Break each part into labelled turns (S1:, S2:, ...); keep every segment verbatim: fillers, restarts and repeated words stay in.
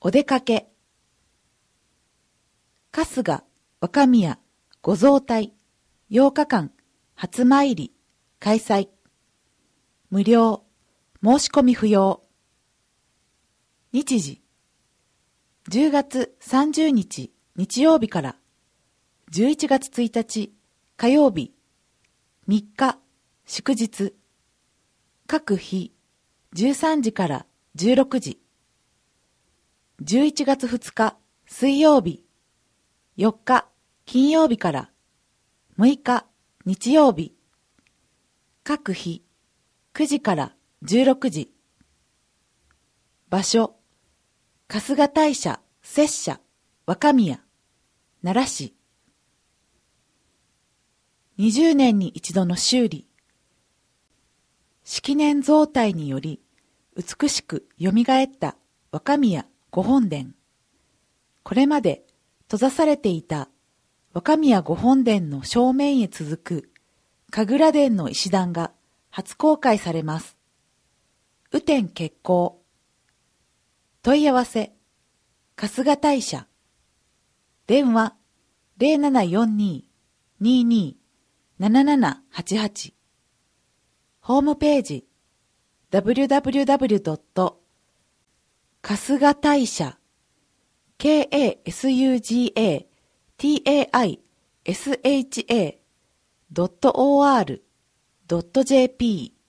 S1: お出かけ。春日、若宮、ご贈呈、ようかかん、初参り、開催。無料、申し込み不要。日時、じゅうがつさんじゅうにち日曜日からじゅういちがつついたち火曜日、みっか祝日。各日じゅうさんじからじゅうろくじ。じゅういちがつふつか水曜日、よっか金曜日からむいか日曜日。各日くじからじゅうろくじ。場所、春日大社、摂社、若宮、奈良市。にじゅうねんに一度の修理。式年造替により美しくよみがえった若宮御本殿。これまで閉ざされていた若宮御本殿の正面へ続く神楽殿の石段が初公開されます。雨天決行。問い合わせ、春日大社。電話、ゼロななよんにー にーにー ななななはちはち。ホームページ、ダブリューダブリューダブリュードット春日大社 ケーエーエスユージーエーティーエーアイエスエイチエードットオーアールドットジェーピー。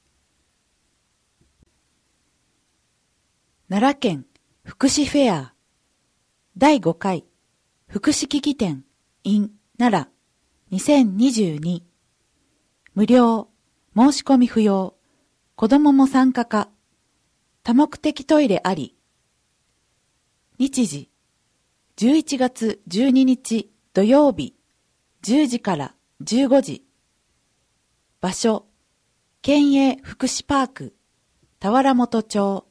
S1: 奈良県福祉フェアだいごかい福祉機器展 in 奈良にせんにじゅうに。無料、申し込み不要、子どもも参加可、多目的トイレあり。日時、じゅういちがつじゅうににち土曜日、じゅうじからじゅうごじ。場所、県営福祉パーク、田原本町。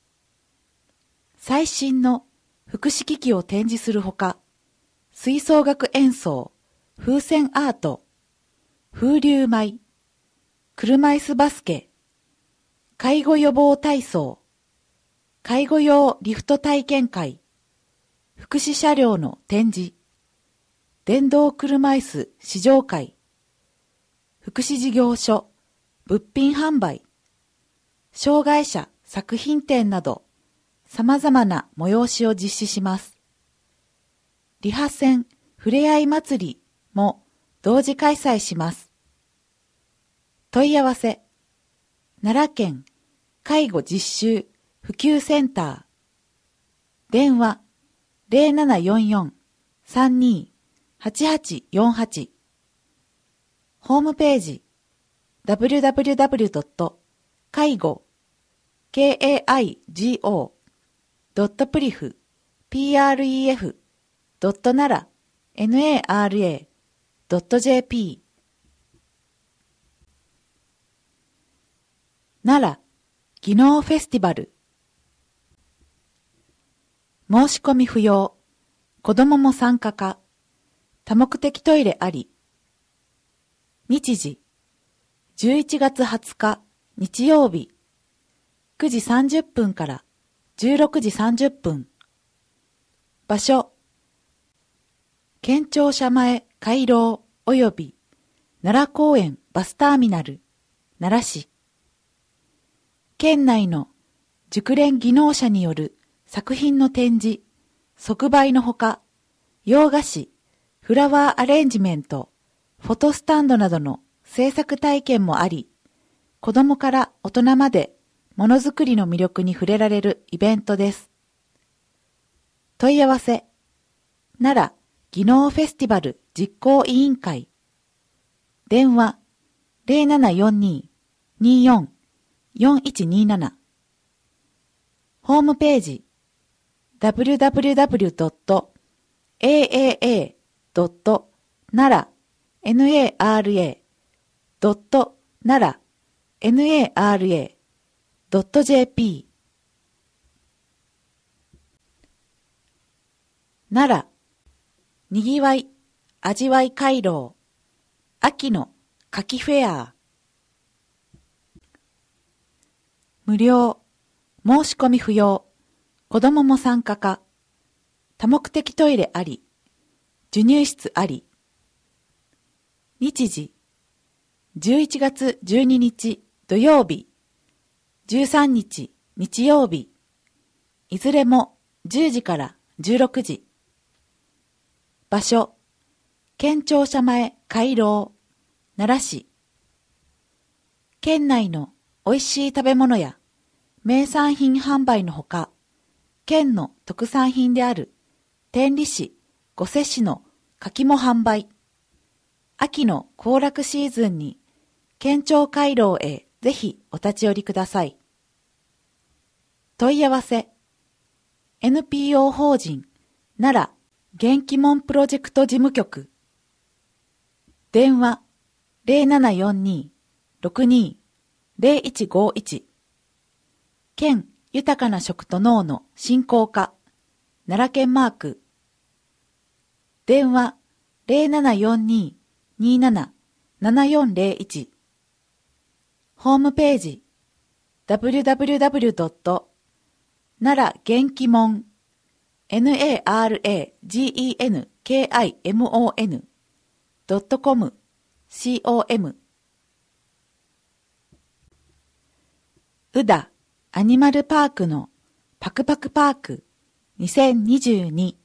S1: 最新の福祉機器を展示するほか、吹奏楽演奏、風船アート、風流舞、車椅子バスケ、介護予防体操、介護用リフト体験会、福祉車両の展示、電動車椅子試乗会、福祉事業所、物品販売、障害者作品展など、様々な催しを実施します。リハ戦ふれあい祭りも同時開催します。問い合わせ、奈良県介護実習普及センター。電話ゼロななよんよん さんにー はちはちよんはち。ホームページ ダブリューダブリューダブリュードット介護 ケーエーアイジーオー ドットプリフ ピーアールイーエフ ドットナラ エヌエーアールエー ドットジェーピー。奈良技能フェスティバル。申し込み不要、子どもも参加可、多目的トイレあり。日時、じゅういちがつはつか日曜日、くじさんじゅっぷんからじゅうろくじさんじゅっぷん。場所、県庁舎前回廊及び奈良公園バスターミナル、奈良市。県内の熟練技能者による作品の展示、即売のほか、洋菓子、フラワーアレンジメント、フォトスタンドなどの制作体験もあり、子どもから大人までものづくりの魅力に触れられるイベントです。問い合わせ、奈良技能フェスティバル実行委員会。電話ゼロななよんにー にーよん よんいちにーなな。ホームページ ダブリューダブリューダブリュードットエーエーエードットナラ エヌエーアールエー ドットナラ エヌエーアールエー ドットジェーピー。奈良にぎわい味わい回廊秋の柿フェア。無料、申し込み不要、子子供も参加か、多目的トイレあり、授乳室あり。日時、じゅういちがつじゅうににち土曜日、じゅうさんにち日曜日、いずれもじゅうじからじゅうろくじ。場所、県庁舎前回廊、奈良市。県内の美味しい食べ物や名産品販売のほか、県の特産品である天理市、御所市の柿も販売。秋の行楽シーズンに県庁回廊へぜひお立ち寄りください。問い合わせ エヌピーオー 法人奈良元気もんプロジェクト事務局電話 ゼロななよんに ろくに ゼロいちごいち 県豊かな食と農の振興課奈良県マーク電話 ゼロななよんに になな ななよんゼロいち ホームページ ダブリュダブリュダブリュドットなら元気もん ナラゲンキモン ドットコム com 宇田アニマルパークのパクパクパークにせんにじゅうに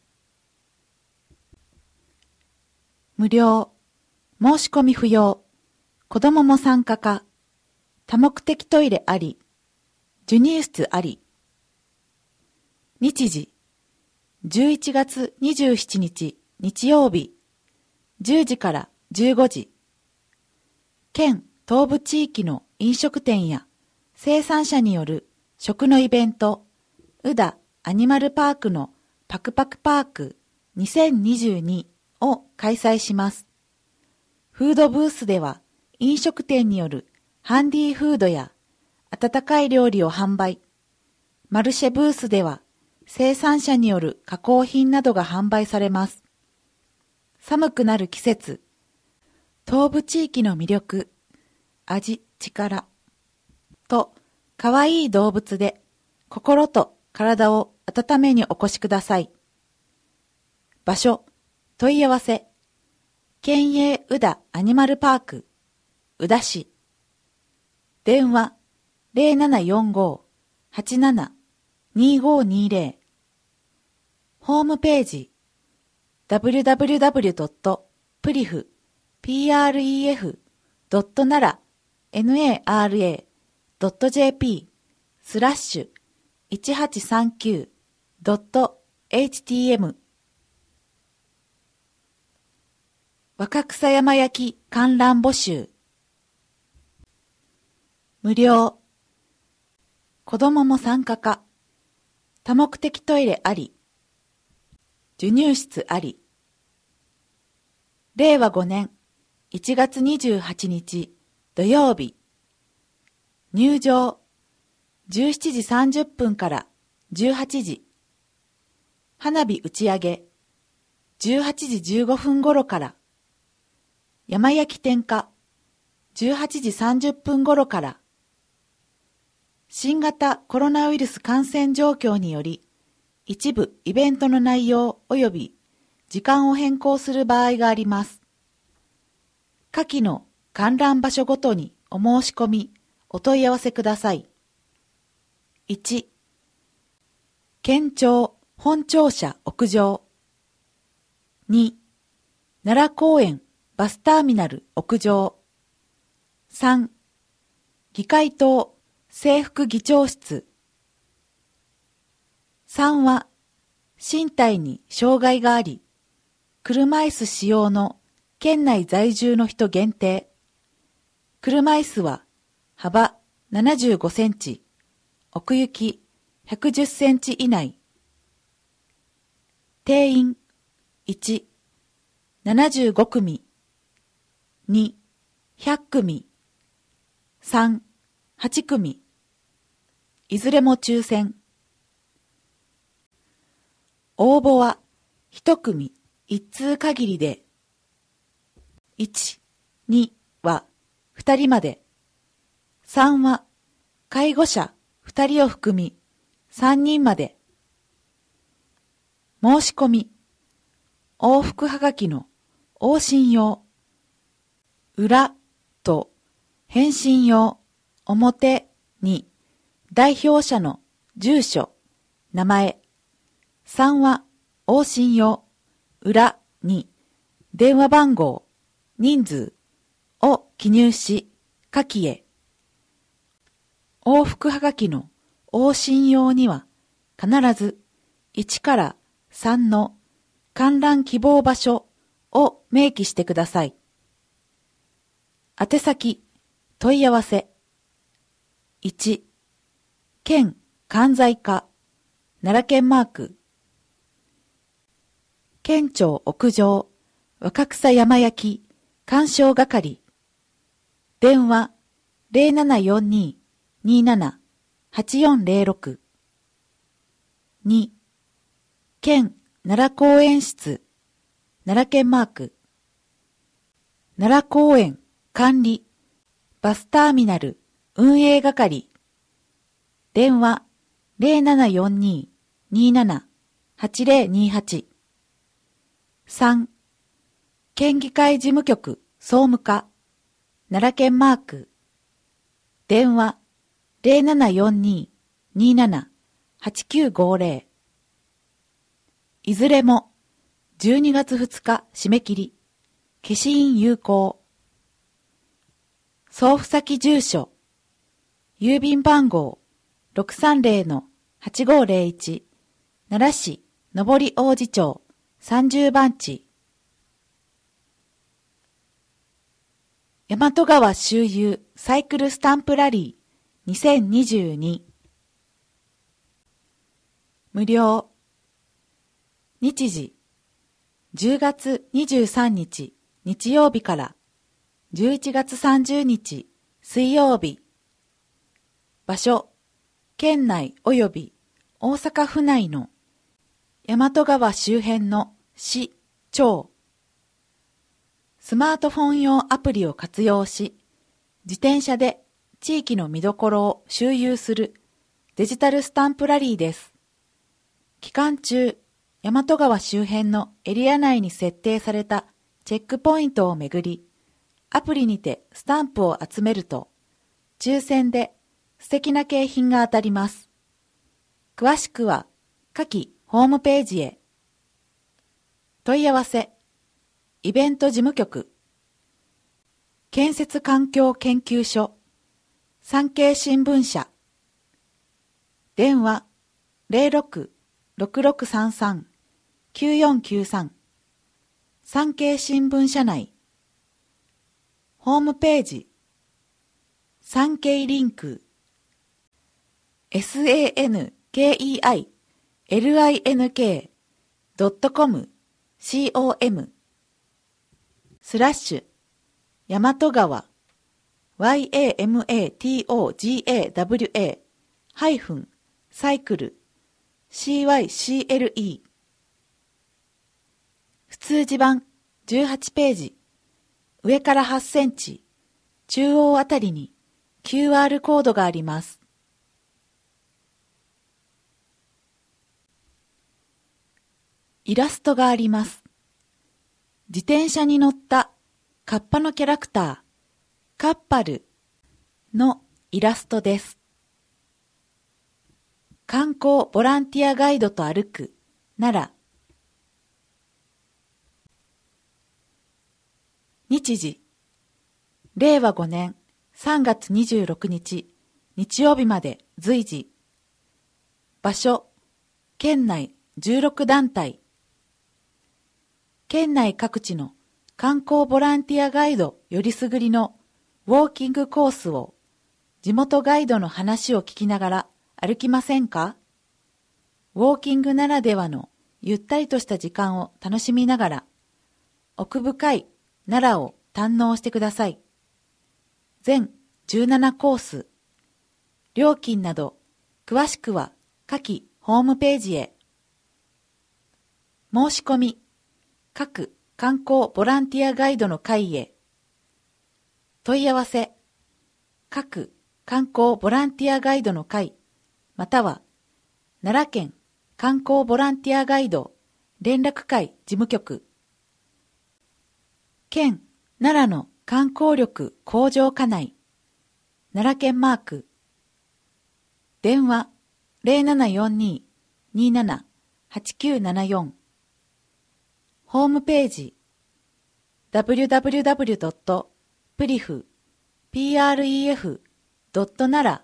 S1: 無料申し込み不要子供も参加か多目的トイレあり授乳室あり日時じゅういちがつにじゅうしちにち日曜日じゅうじからじゅうごじ県東部地域の飲食店や生産者による食のイベント宇田アニマルパークのパクパクパークにせんにじゅうにを開催します。フードブースでは飲食店によるハンディフードや温かい料理を販売。マルシェブースでは生産者による加工品などが販売されます。寒くなる季節、東部地域の魅力、味、力と可愛い動物で心と体を温めにお越しください。場所、問い合わせ、県営宇田アニマルパーク、宇田市。電話、ゼロななよんご はちなな にごにゼロ。ホームページ、ダブリュダブリュダブリュドットプリフ ドットナラ ドットジェーピー スラッシュ いちはちさんきゅう ドット エイチティーエム 若草山焼き観覧募集無料子供も参加か多目的トイレあり授乳室ありれいわごねんいちがつにじゅうはちにち土曜日入場じゅうしちじさんじゅっぷんからじゅうはちじ花火打ち上げじゅうはちじじゅうごふん頃から山焼き点火じゅうはちじさんじゅっぷん頃から新型コロナウイルス感染状況により一部イベントの内容及び時間を変更する場合があります。下記の観覧場所ごとにお申し込み、お問い合わせください。いち. 県庁本庁舎屋上。に. 奈良公園バスターミナル屋上。さん. 議会棟制服議長室。さんは身体に障害があり、車椅子使用の県内在住の人限定。車椅子は幅ななじゅうごセンチ、奥行きひゃくじゅっセンチ以内。定員いち、ななじゅうごくみ、に、ひゃっくみ、さん、はちくみ。いずれも抽選。応募は一組一通限りで、いち、には二人まで、さんは介護者二人を含み三人まで。 申し込み、往復はがきの往診用、裏と返信用、表に代表者の住所、名前、さんは往診用、裏に電話番号、人数を記入し、下記へ。往復はがきの往診用には必ずいちからさんの観覧希望場所を明記してください。宛先、問い合わせ。いち、県関西課、奈良県マーク。県庁屋上、若草山焼鑑賞係。電話 ゼロななよんに にーなな はちよんゼロろく。に、県奈良公園室、奈良県マーク。奈良公園管理、バスターミナル運営係。電話 ゼロななよんに にーなな はちゼロにはち。さん、県議会事務局総務課、奈良県マーク。電話 ゼロななよんに にーなな はちきゅうごゼロ。いずれもじゅうにがつふつか締め切り、消印有効。送付先住所、郵便番号 ろくさんゼロのはちごゼロいち、奈良市上り王子町さんじゅうばんち。大和川周遊サイクルスタンプラリーにせんにじゅうに。無料。日時、じゅうがつにじゅうさんにち日曜日からじゅういちがつさんじゅうにち水曜日。場所、県内及び大阪府内の大和川周辺の市、町。スマートフォン用アプリを活用し、自転車で地域の見どころを周遊するデジタルスタンプラリーです。期間中、大和川周辺のエリア内に設定されたチェックポイントをめぐり、アプリにてスタンプを集めると、抽選で素敵な景品が当たります。詳しくは下記ホームページへ。問い合わせ、イベント事務局、建設環境研究所、産経新聞社。電話 ゼロろく ろくろくさんさん きゅうよんきゅうさん。産経新聞社内。ホームページ、産経リンク、サンケイリンク ドットコム com スラッシュ大和川 yamatogAWA ハイフンサイクル シーワイシーエルイー 普通字版じゅうはちページ、上からはちセンチ、中央あたりに キューアール コードがあります。イラストがあります。自転車に乗ったカッパのキャラクター、カッパルのイラストです。観光ボランティアガイドと歩く奈良。日時、れいわごねんさんがつにじゅうろくにち日曜日まで随時。場所、県内じゅうろくだんたい。県内各地の観光ボランティアガイドよりすぐりのウォーキングコースを地元ガイドの話を聞きながら歩きませんか？ウォーキングならではのゆったりとした時間を楽しみながら奥深い奈良を堪能してください。全じゅうななコース。料金など詳しくは下記ホームページへ。申し込み、各観光ボランティアガイドの会へ。問い合わせ、各観光ボランティアガイドの会、または奈良県観光ボランティアガイド連絡会事務局、県奈良の観光力向上課内、奈良県マーク、電話 ゼロななよんに にーなな はちきゅうななよん、ホームページ ダブリュダブリュダブリュドットプリフドットナラ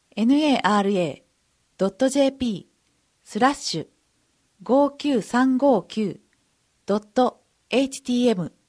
S1: ドットジェーピー スラッシュごきゅうさんごきゅうドットエイチティーエム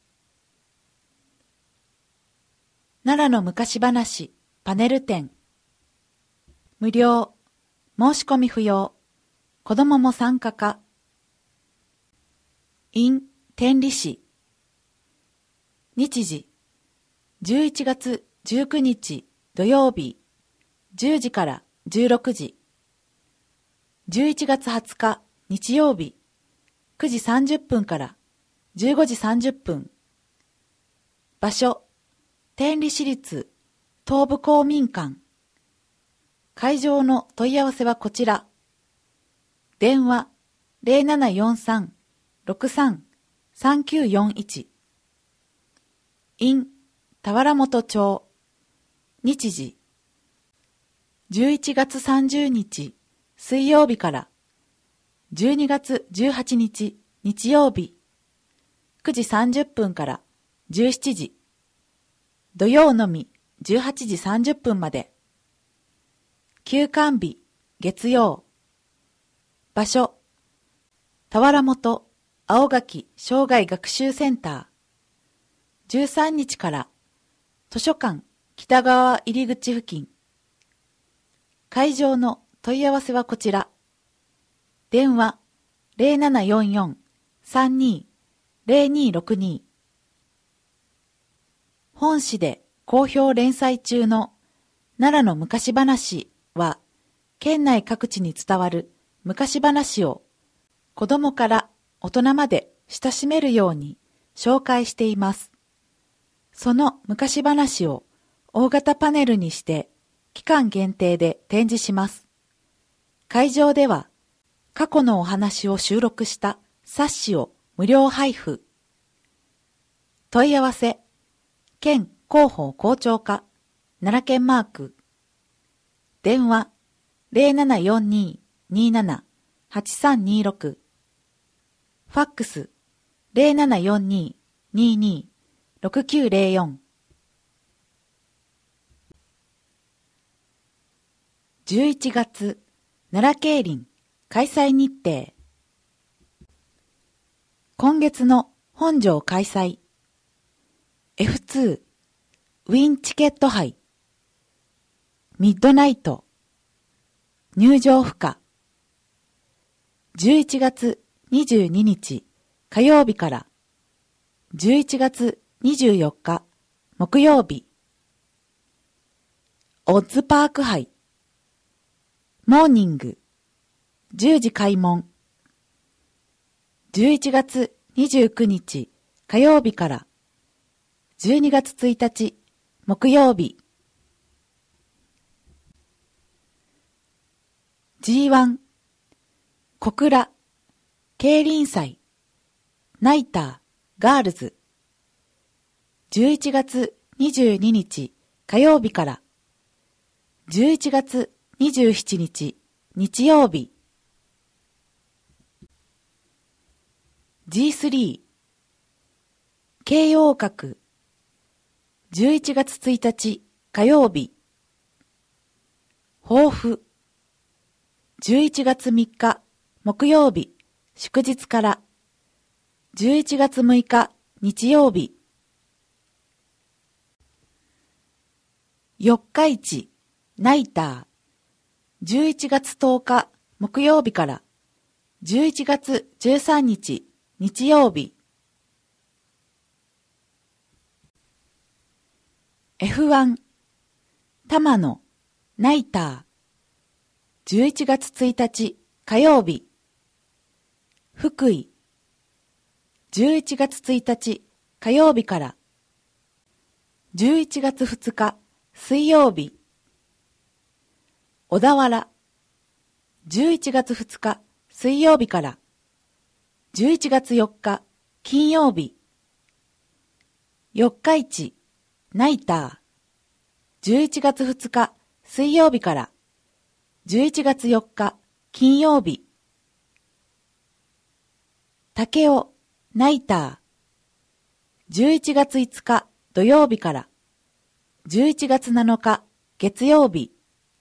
S1: 奈良の昔話パネル展、無料、申し込み不要、子供も参加可。in 天理市、日時じゅういちがつじゅうくにち土曜日じゅうじからじゅうろくじ、じゅういちがつはつか日曜日くじさんじゅっぷんからじゅうごじさんじゅっぷん、場所天理市立東部公民館、会場の問い合わせはこちら、電話 ゼロななよんさん ろくさん さんきゅうよんいち、in 田原本町、日時じゅういちがつさんじゅうにち水曜日からじゅうにがつじゅうはちにち日曜日くじさんじゅっぷんからじゅうしちじ、土曜のみじゅうはちじさんじゅっぷんまで、休館日月曜、場所田原本青垣生涯学習センター、じゅうさんにちから図書館北側入り口付近、会場の問い合わせはこちら、電話 ゼロななよんよん さんに ゼロにろくに、本誌で好評連載中の奈良の昔話は、県内各地に伝わる昔話を子供から大人まで親しめるように紹介しています。その昔話を大型パネルにして期間限定で展示します。会場では過去のお話を収録した冊子を無料配布。問い合わせ、県広報校長課、奈良県マーク、電話 ゼロななよんに にーなな はちさんにろく、ファックス ゼロななよんに にーにー ろくきゅうゼロよん、じゅういちがつ奈良競輪開催日程、今月の本庄開催 エフツー ウィンチケット杯、ミッドナイト、入場不可、じゅういちがつにじゅうににち火曜日からじゅういちがつにじゅうよっか木曜日、オッズパーク杯、モーニング、じゅうじ開門、じゅういちがつにじゅうくにち火曜日からじゅうにがつついたち木曜日、ジーワン 小倉競輪祭ナイターガールズ、じゅういちがつにじゅうににち火曜日からじゅういちがつにじゅうしちにち日曜日、 ジースリー 慶応閣じゅういちがつついたち火曜日、抱負じゅういちがつみっか木曜日祝日からじゅういちがつむいか日曜日、四日市ナイターじゅういちがつとおか木曜日からじゅういちがつじゅうさんにち日曜日、 エフワン 玉野ナイターじゅういちがつついたち火曜日、福井じゅういちがつついたち火曜日からじゅういちがつふつか水曜日、小田原じゅういちがつふつか水曜日からじゅういちがつよっか金曜日。四日市ナイター。じゅういちがつふつか水曜日からじゅういちがつよっか金曜日。竹雄ナイター。じゅういちがついつか土曜日からじゅういちがつなのか月曜日。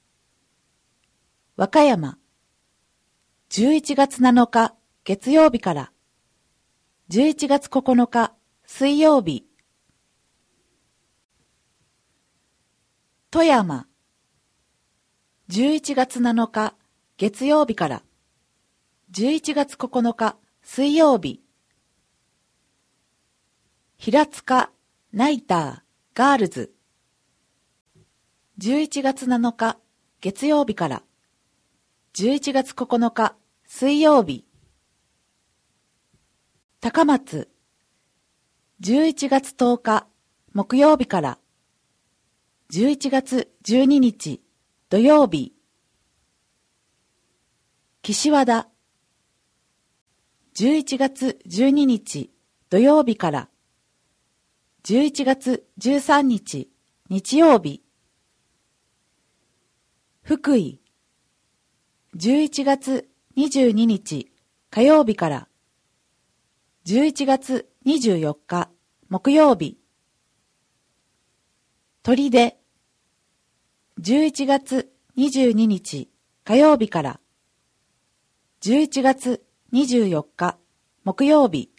S1: 和歌山じゅういちがつなのか月曜日からじゅういちがつここのか水曜日。富山じゅういちがつなのか月曜日からじゅういちがつここのか水曜日。平塚ナイターガールズじゅういちがつなのか月曜日からじゅういちがつここのか水曜日。高松じゅういちがつとおか木曜日からじゅういちがつじゅうににち土曜日。岸和田じゅういちがつじゅうににち土曜日からじゅういちがつじゅうさんにち日曜日。福井じゅういちがつにじゅうににち火曜日からじゅういちがつにじゅうよっか木曜日。取手じゅういちがつにじゅうににち火曜日からじゅういちがつにじゅうよっか木曜日。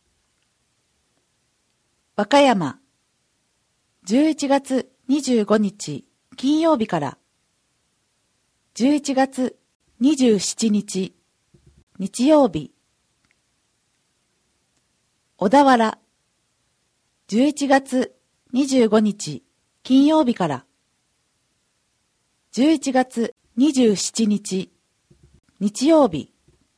S1: 和歌山じゅういちがつにじゅうごにち金曜日からじゅういちがつにじゅうしちにち日曜日。小田原じゅういちがつにじゅうごにち金曜日からじゅういちがつにじゅうしちにち日曜日。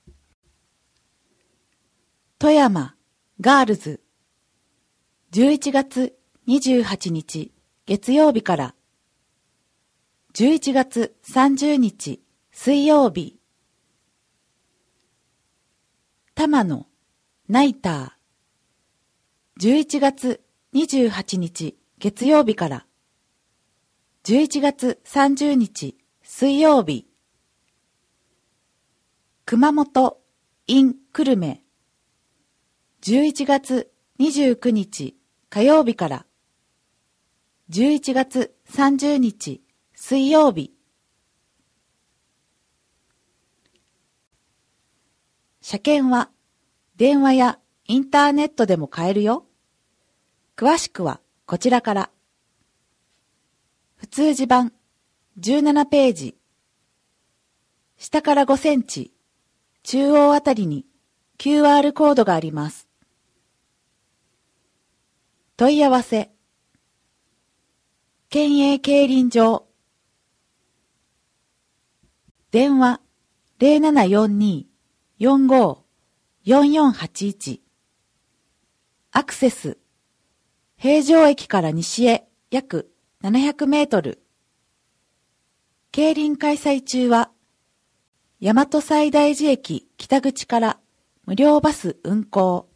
S1: 富山ガールズじゅういちがつにじゅうはちにち月曜日からじゅういちがつさんじゅうにち水曜日。玉野ナイターじゅういちがつにじゅうはちにち月曜日からじゅういちがつさんじゅうにち水曜日。熊本 in 久留米じゅういちがつにじゅうくにち火曜日からじゅういちがつさんじゅうにち水曜日。車検は電話やインターネットでも買えるよ。詳しくはこちらから。普通字版じゅうななページ。下からごセンチ、中央あたりに キューアール コードがあります。問い合わせ。県営競輪場。電話 ゼロななよんに よんご よんよんはちいち。アクセス。平城駅から西へ約ななひゃくメートル。競輪開催中は、大和西大寺駅北口から無料バス運行。